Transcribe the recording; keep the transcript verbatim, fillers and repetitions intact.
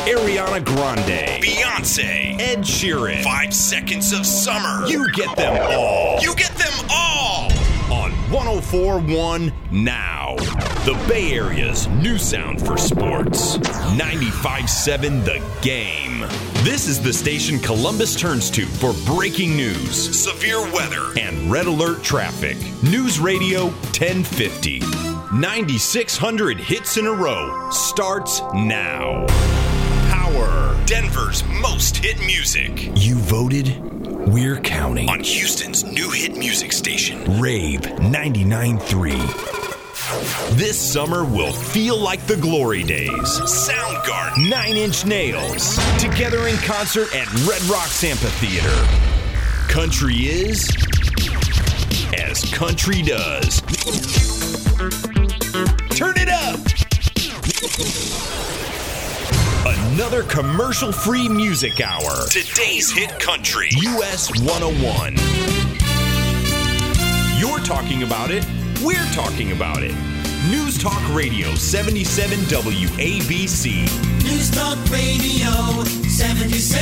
Ariana Grande, Beyonce, Ed Sheeran, Five Seconds of Summer. You get them all. You get them all. On one oh four point one Now. The Bay Area's new sound for sports. ninety-five point seven The Game. This is the station Columbus turns to for breaking news, severe weather, and red alert traffic. News Radio ten fifty. ninety-six hundred hits in a row starts now. Power. Denver's most hit music. You voted? We're counting. On Houston's new hit music station, Rave ninety-nine point three. This summer will feel like the glory days. Soundgarden, Nine Inch Nails, together in concert at Red Rocks Amphitheater. Country is as country does. Turn it up! Another commercial-free music hour. Today's hit country. U S one oh one. You're talking about it. We're talking about it. News Talk Radio seventy-seven W A B C. News Talk Radio seventy-seven.